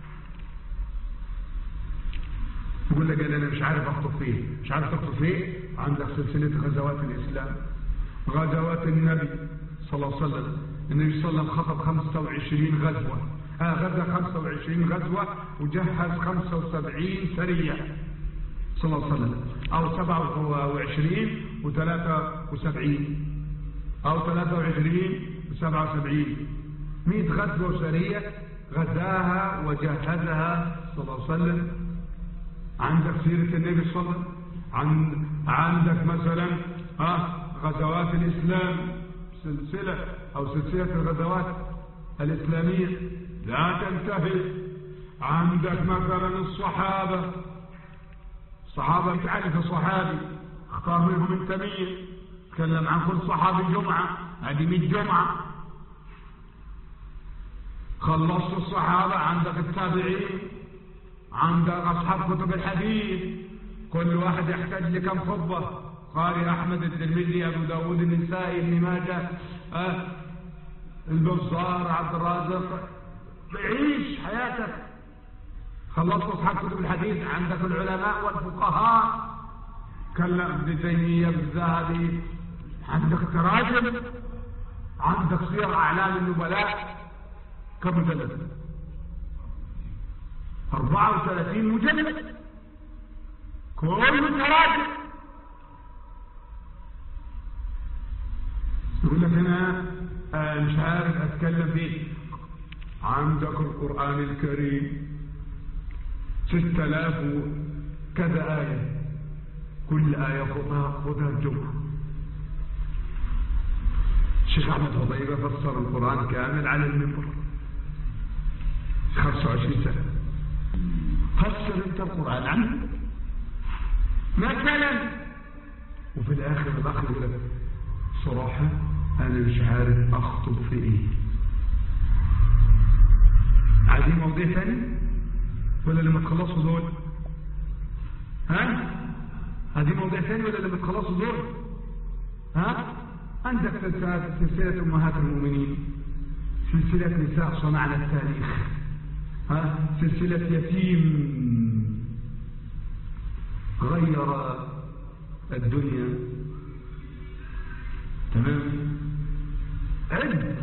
يقول لك انا مش عارف اخطب فيه، مش عارف تخطب فيه. عندك سلسلة غزوات الاسلام، غزوات النبي صلى الله عليه وسلم. النبي صلى الله عليه وسلم خطب خمسة وعشرين غزوة، آه غزا خمسة وعشرين غزوة وجهز خمسة وسبعين سرية صلى الله عليه وسلم، أو سبعة وعشرين وثلاثة وسبعين أو ثلاثة وعشرين وسبعة وسبعين، مئة غزوة وسرية غزاها وجهزها صلى الله عليه وسلم. عندك سيرة النبي صلى الله عليه وسلم، عن عندك مثلا آه غزوات الإسلام سلسلة أو سلسلة الغزوات الإسلامية لا تنتهي. عندك مثلا الصحابة، الصحابة بتعرف الصحابي اختار منهم انت مين، تكلم عن كل صحابي جمعة، هذه مية جمعة. خلصت الصحابة، عندك التابعين، عندك أصحاب كتب الحديث، كل واحد يحتاج لكم خطبة، قارئ أحمد، الترمذي، أبو داود، النسائي، ابن ماجه، أه البزار، عبد الرازق، عيش حياتك. خلصت أصحاب كتب الحديث، عندك العلماء والفقهاء، كلم ابن تيمية، الذهبي، عندك تراجم، عندك سير أعلام النبلاء، كم مجلد؟ أربعة وثلاثين مجلد، كل تراجم. يقول لك أنا مش عارف أتكلم فيه. عندك القرآن الكريم ستة آلاف وكذا آية، كل آية خطها خطها الجمعة. الشيخ أحمد حضيبة فسر القرآن كامل على المنبر خمسة وعشرين سنة. فسر انت القرآن عنه مثلا، وفي الآخر الأخ يقول لك صراحة أنا مش عارف أخطب في إيه. عايزين مواضيع ثاني ولا لما تخلصوا دول؟ ها؟ عايزين مواضيع ثاني ولا لما تخلصوا دول؟ ها؟ عندك سلسلة, سلسلة أمهات المؤمنين، سلسلة نساء صنعنا التاريخ، ها؟ سلسلة يتيم غير الدنيا، تمام؟ عد،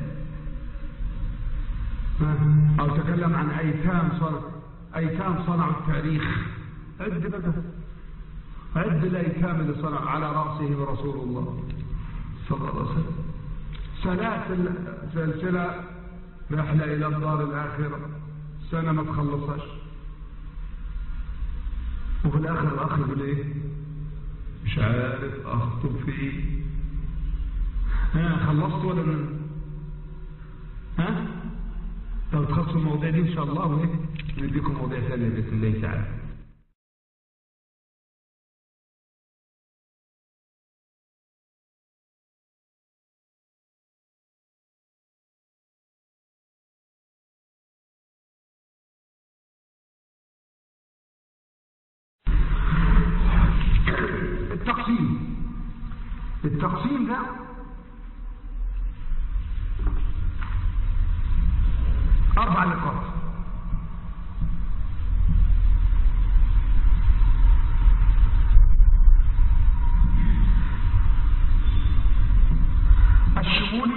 أو تكلم عن أيتام صنع أيتام صنعوا التاريخ، عد بقى، عد الأيتام اللي صنعوا على رأسهم رسول الله صلى الله عليه وسلم. سلاسل سلسلة رحلة إلى الدار الآخرة، سنة ما تخلصش، وفي الآخر الأخ يقول إيه؟ مش عارف أخطب فيه. ها خلصت ولا من؟ ها؟ لو تخلصوا المواضيع دي إن شاء الله وإيه؟ نديكم مواضيع ثانية بإذن الله تعالى. التقسيم التقسيم ده أربع نقاط. الشمولي،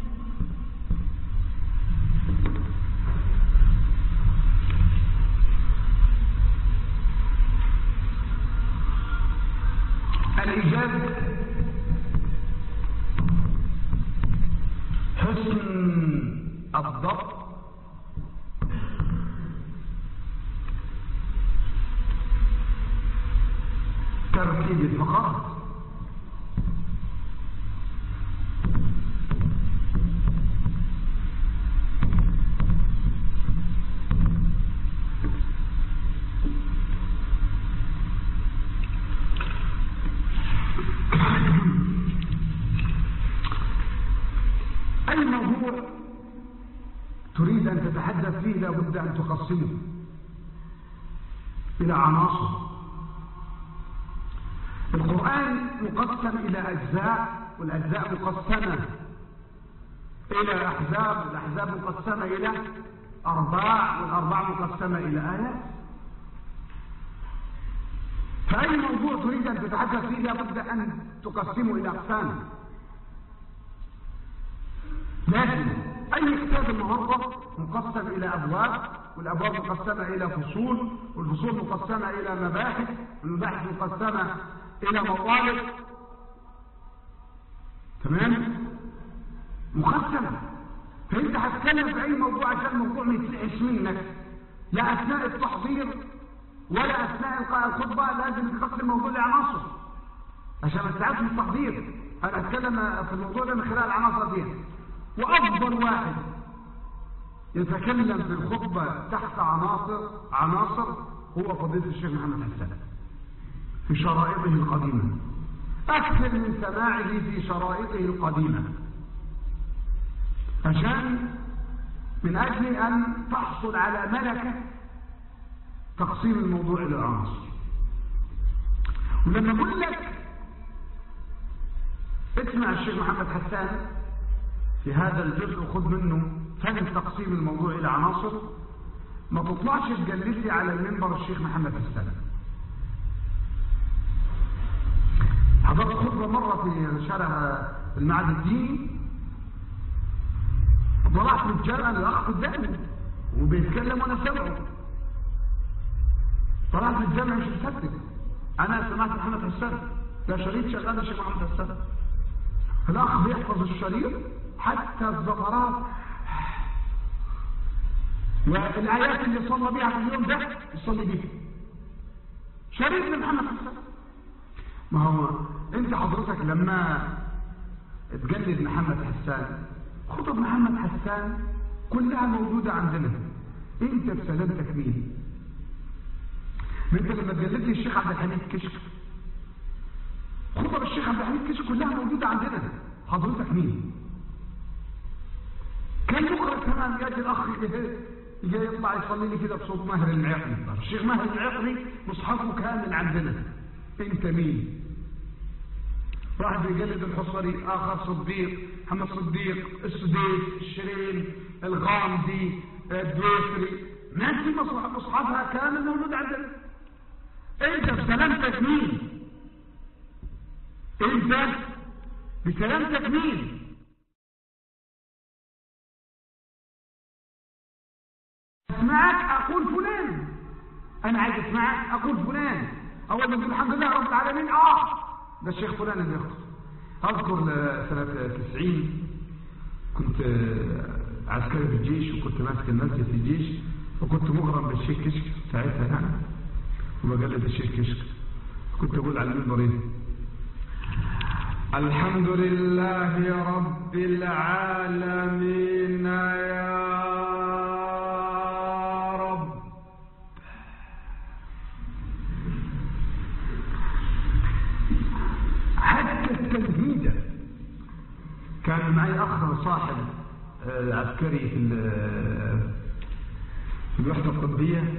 الإيجاز، حسن الضبط، ترتيب الفقرات، أي موضوع تريد أن تتحدث فيه لابد أن تقسمه إلى عناصر. القرآن مقسم إلى أجزاء، والأجزاء مقسمة إلى أحزاب، والأحزاب مقسمة إلى أرباع، والأرباع مقسمة إلى آيات. فأي موضوع تريد أن تتحدث فيه لابد أن تقسمه إلى أقسام. لكن أي كتاب النهارده مقسم إلى أبواب، والأبواب مقسمة إلى فصول، والفصول مقسمة إلى مباحث، والمباحث مقسمة إلى مطالب، تمام؟ مقسمة. فأنت هتتكلم في أي موضوع عشان الموضوع ما يتسحش منك، لا أثناء التحضير ولا أثناء إلقاء الخطبة، لازم تقسم الموضوع لعناصر عشان ما تتعبش من التحضير. أنا أتكلم في الموضوع ده من خلال العناصر دي. وأفضل واحد يتكلم في الخطبة تحت عناصر عناصر هو فضيلة الشيخ محمد حسان في شرائطه القديمة، أكثر من سماعه في شرائطه القديمة، عشان من أجل أن تحصل على ملكة تقسيم الموضوع إلى عناصر. ولما أقول لك اسمع الشيخ محمد حسان في هذا الجزء وخذ منه فهم تقسيم الموضوع إلى عناصر، ما تطلعش تجلسي على المنبر الشيخ محمد حسان. حضرت خطبة مرة في شارع المعهد الديني، طلعت من الجامعة الأخ قدامي وبيتكلم وأنا سامعه، طلعت من الجامعة مش مصدق، أنا سمعت محمد حسان، ده شريط شغال الشيخ محمد حسان. الأخ بيحفظ الشريط حتى الزفرات والآيات اللي صلى بيها في اليوم ده يصلي بيها، شريط من محمد حسان. ما هو انت حضرتك لما تجلد محمد حسان، خطب محمد حسان كلها موجودة عندنا، انت بسلامتك مين؟ ما انت لما تجلد لي الشيخ عبد الحميد كشك، خطب الشيخ عبد الحميد كشك كلها موجودة عندنا، حضرتك مين؟ كان يقرأ كمان يجي الأخ يجي يطلع يصلي لي كده بصوت ماهر المعقلي، الشيخ ماهر المعقلي مصحفه كامل عندنا، انت مين؟ واحد بيجلد الحصري، اخر صديق، محمد صديق، السديس، الشريم، الغامدي، الدويسري، ناس دي مصحفها كامل موجود عندنا. انت بسلامتك مين؟ انت بسلامتك مين؟ اسمعك اقول فلان، انا عايز اسمعك اقول فلان، اول ما تقول الحمد لله رب العالمين اه ده الشيخ فلان اللي يخطب. اذكر سنة تسعين كنت عسكري في الجيش وكنت ماسك المسجد في الجيش، وكنت مغرم بالشيخ كشك ساعتها يعني، وبجلد الشيخ كشك، كنت اقول على المنبر ايه؟ الحمد لله رب العالمين يا التنهيدة. كان معي أخ صاحب عسكري في في الوحدة الطبية،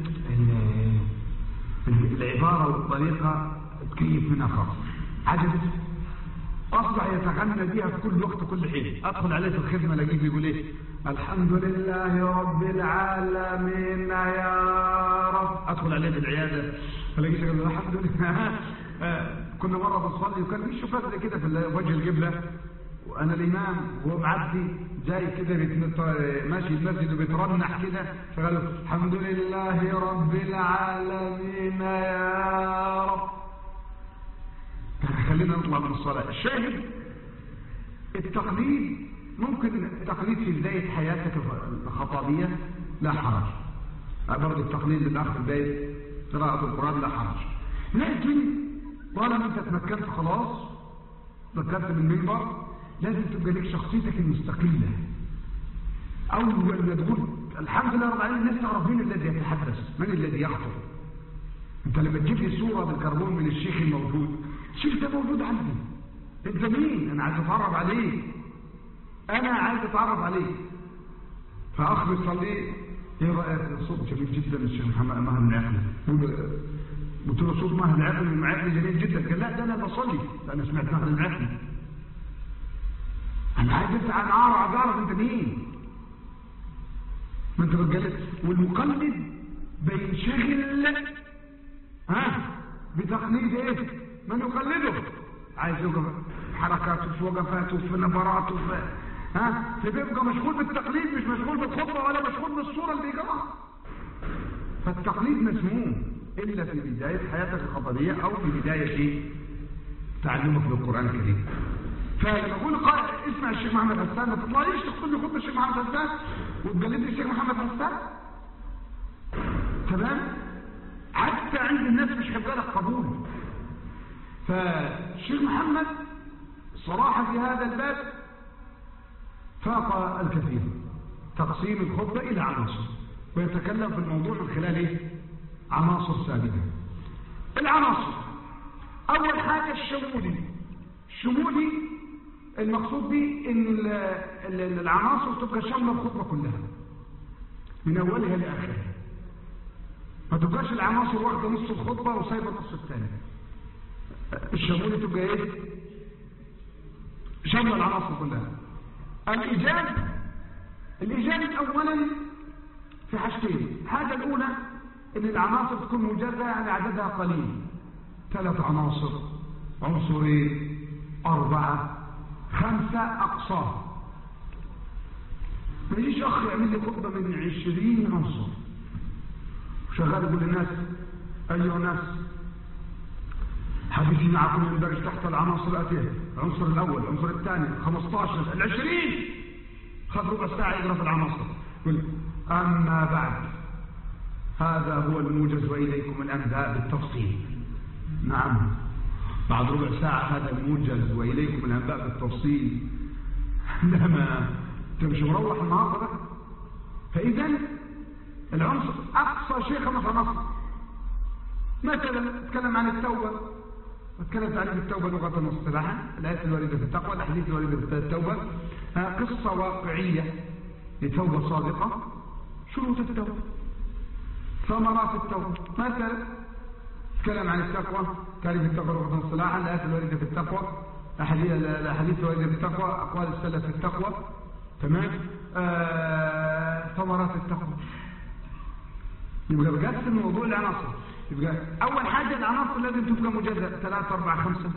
العبارة والطريقة تكيف منها خاص، عجبت، أصبح يتغنى بها في كل وقت وكل حين. أدخل عليه في الخدمة ألاقيه بيقول إيه؟ الحمد لله رب العالمين يا رب. أدخل عليه في العيادة ألاقيه يقول الحمد لله. كنا مرة بنصلي وكان في شوفات زي كده في وجه القبلة، وأنا الإمام وهو معدي جاي كده ماشي المسجد وبيترنح كده، فقالوا الحمد لله رب العالمين يا رب. خلينا نطلع من الصلاة. الشاهد التقليد، ممكن التقليد في بداية حياتك الخطابية لا حرج، برضه التقليد للأخ في بداية قراءة القرآن لا حرج، لكن طالما انت تمكنت خلاص تمكنت من المنبر، لازم تبقى لك شخصيتك المستقلة. أول ما تقول الحمد لله رب العالمين الناس تعرف مين الذي يتحدث، من الذي يخطب. انت لما تجيب لي صورة بالكربون من الشيخ الموجود، الشيخ ده موجود عندي، انت مين؟ انا عايز اتعرف عليه، انا عايز اتعرف عليه. فاخ بيصلي ايه رايك؟ صوت جميل جدا الشيخ محمد ماهر المعقلي. قلت له صوت ماهر المعقلي المعقلي جميل جدا. قال لا ده انا بصلي، انا سمعت ماهر المعقلي. انا عايز انا اعرف اعرف انت مين؟ ما انت بتجلد. والمقلد بينشغل ها بتقليد ايه؟ من يقلده عايز يوقف حركاته في وقفاته في نبراته في ها فبيبقى مشغول بالتقليد، مش مشغول بالخطبه ولا مشغول بالصوره اللي بيقراها. فالتقليد مسموم الا في بدايه حياتك الخطبيه او في بدايه تعلمك للقران الكريم. فلما اقول اسمع الشيخ محمد حسان، ما تطلعيش تقول لي خطبه الشيخ محمد حسان وتجلد لي الشيخ محمد حسان، تمام؟ حتى عند الناس مش هيبقى لك قبول. فالشيخ محمد صراحة في هذا الباب فاق الكثير، تقسيم الخطبة إلى عناصر، ويتكلم في الموضوع من خلال إيه؟ عناصر ثابتة. العناصر أول حاجة الشمولي. الشمولي المقصود به إن العناصر تبقى شاملة الخطبة كلها من أولها لآخرها، ما تبقاش العناصر واخدة نص الخطبة وسايبة النص الثاني. الشمولي تبقى إيه؟ شاملة العناصر كلها. الإيجاب الإيجاب أولا في حاجتين. الحاجة الأولى إن العناصر تكون موجودة يعني عددها قليل، ثلاث عناصر، عنصرين، أربعة، خمسة، أقصاه. ما يجيش أخ يعمل لي خطبة من عشرين عنصر وشغال يقول للناس أيها الناس حديثي معكم يندرج تحت العناصر الآتية: العنصر الأول، العنصر الثاني، خمسة عشر، العشرين. خذ ربع ساعة يقرأ في العناصر. يقول أما بعد هذا هو الموجز وإليكم الأنباء بالتفصيل. نعم، بعد ربع ساعة هذا الموجز وإليكم الأنباء بالتفصيل. لما أنت مش مروح النهارده بقى. فإذا العنصر أقصى شيء خمس عناصر. مثلا اتكلم عن التوبة، اتكلمت عن التوبة لغة واصطلاحا، الآيات الواردة في التقوى، الأحاديث الواردة في التوبة، قصة واقعية لتوبة صادقة، شروط التوبة، ثمرات التوبة. مثلا اتكلم عن التقوى، تعريف التقوى لغة واصطلاحا، الآيات الواردة في التقوى، الأحاديث الواردة في التقوى، أقوال السلف في التقوى. تمام. آه، ثمرات التقوى. يبقى بقسم موضوع العناصر. يبقى أول حاجة العناصر لازم تبقى مجزأة، ثلاثة أربعة خمسة.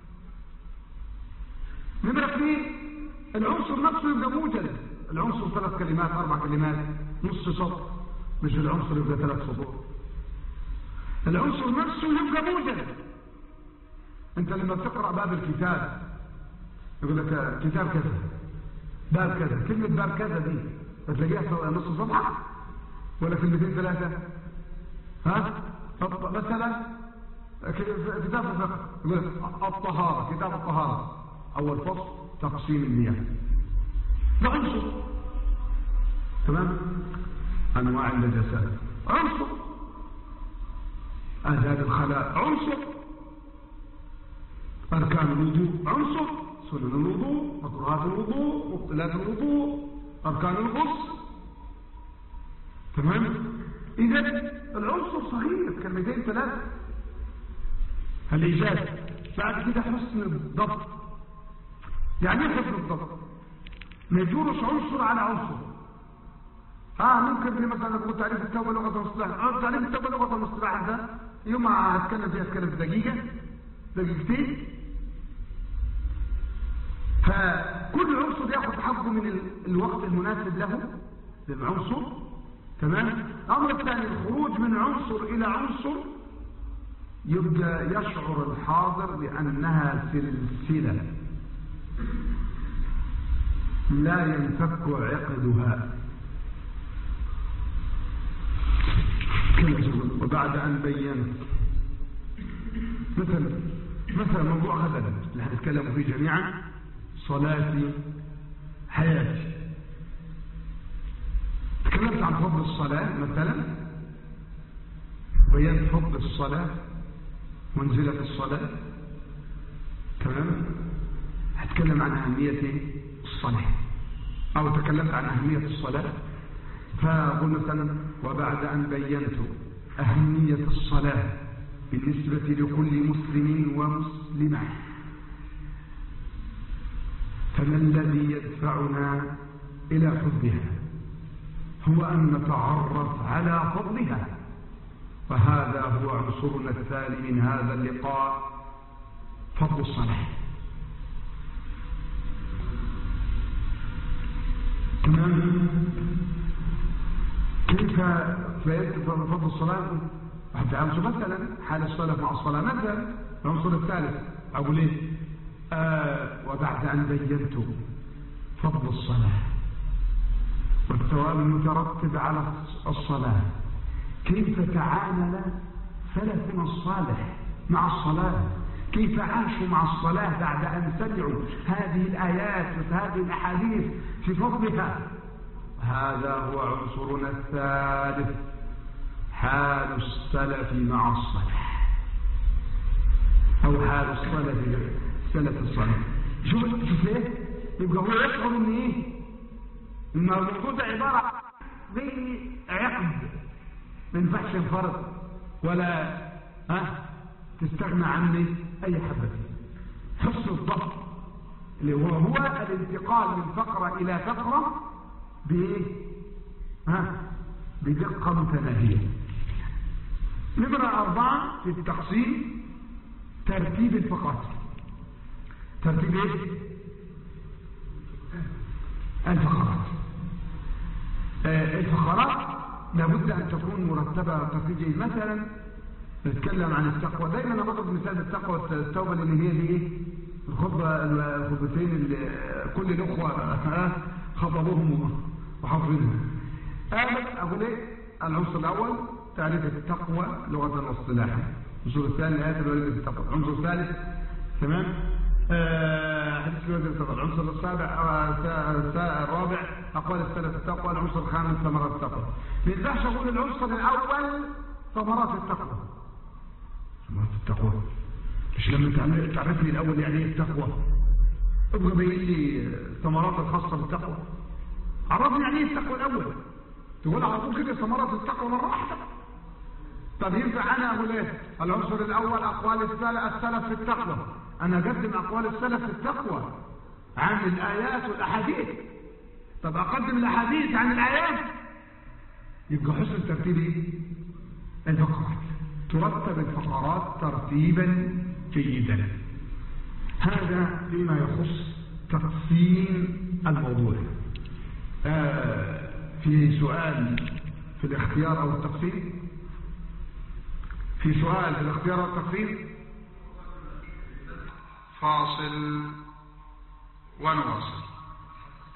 نمرة اثنين العنصر نفسه يبقى موجز. العنصر ثلاث كلمات، أربع كلمات، نص سطر، مش العنصر يبقى ثلاث سطور. العنصر نفسه يبقى موجز. أنت لما بتقرأ باب الكتاب يقول لك كتاب كذا، باب كذا. كلمة باب كذا دي بتلاقيها نص صفحة ولا كلمتين ثلاثة؟ ها؟ مثلا كتاب الفقه يقول الطهارة، كتاب الطهارة أول فصل تقسيم المياه، ده عنصر. تمام. أنواع النجاسات عنصر، آداب الخلاء عنصر، أركان الوضوء عنصر، سنن الوضوء، مكروهات الوضوء، مبطلات الوضوء، أركان الغسل. تمام. إذا العنصر صغير، كلمتين ثلاثة. الإيجاز بعد كده حسن الضبط. يعني ايه حسن الضبط؟ ما يجورش عنصر على عنصر. ها ممكن مثلا نقول تعريف التوبة لغة واصطلاح. تعريف التوبة لغة واصطلاح ده يوم هتكلم فيها اتكلم في دقيقة دقيقتين. فكل عنصر ياخذ حقه من الوقت المناسب له للعنصر. تمام. الأمر الثاني الخروج من عنصر إلى عنصر يبقى يشعر الحاضر بأنها سلسلة لا ينفك عقدها. وبعد أن بينت مثلا مثلا موضوع غدا اللي هنتكلم فيه جميعا، صلاتي حياتي. تكلمت عن فضل الصلاة مثلا، بينت فضل الصلاة، منزلة الصلاة. تمام. هتكلم عن أهمية الصلاة أو تكلمت عن أهمية الصلاة، فقلنا مثلا وبعد أن بينت أهمية الصلاة بالنسبة لكل مسلم ومسلمة، فما الذي يدفعنا إلى حبها؟ هو أن نتعرف على فضلها، وهذا هو عنصرنا الثاني من هذا اللقاء، فضل الصلاة. تمام. كيف بينت فضل الصلاة؟ واحد عنصر مثلا حال الصلاة مع الصلاة مثلا. العنصر الثالث أقول إيه؟ آه وبعد أن بينت فضل الصلاة والثواب المترتب على الصلاة، كيف تعامل سلفنا الصالح مع الصلاة، كيف عاشوا مع الصلاة بعد أن سمعوا هذه الآيات وهذه الأحاديث في فضلها هذا هو عنصرنا الثالث، حال السلف مع الصالح، أو حال السلف السلف الصالح. شوف شوف ليه؟ يبقى هو يشعر إن إيه؟ إن الموضوع ده عبارة زي عقد ما ينفعش الفرد ولا ها تستغنى عني أي حبة. حسن الضبط اللي هو هو الانتقال من فقرة إلى فقرة بإيه؟ ها بدقة متناهية. نمرة أربعة في التقسيم ترتيب الفقرات. ترتيب إيه؟ الفقرات. آه الفقرات لابد أن تكون مرتبة ترتيب جيد. مثلا نتكلم عن التقوى، دايما أنا بضرب مثال التقوى والتوبة لأن هي دي إيه؟ الخطبة الخطبتين اللي كل الأخوة خطبوهم وحافظينهم. أقول إيه؟ العنصر الأول تعريف التقوى لغة واصطلاحا. العنصر الثاني آيات الوارده في التقوى. العنصر الثالث تمام آه حديث الوارده في التقوى. العنصر السابع آه الرابع أقوال السلف في التقوى. العنصر الخامس ثمرات التقوى. ما ينفعش أقول العنصر الأول ثمرات التقوى. ثمرات التقوى مش لما تعرفني الأول يعني ايه التقوى، ابغى بين لي الثمرات الخاصة بالتقوى، عرفني يعني ايه التقوى الأول. تقول على طول كده ثمرات التقوى مرة واحدة. طب ينفع أنا أقول إيه؟ العنصر الأول أقوال السلف في التقوى، أنا أقدم أقوال السلف في التقوى عن الآيات والأحاديث. طب أقدم الأحاديث عن الآيات، يبقى حسن ترتيب إيه؟ الفقرات. ترتب الفقرات ترتيبا جيدا. هذا فيما يخص تقسيم الموضوع. آه في سؤال في الاختيار أو التقسيم؟ في سؤال في الاختيار أو التقسيم؟ فاصل ونواصل.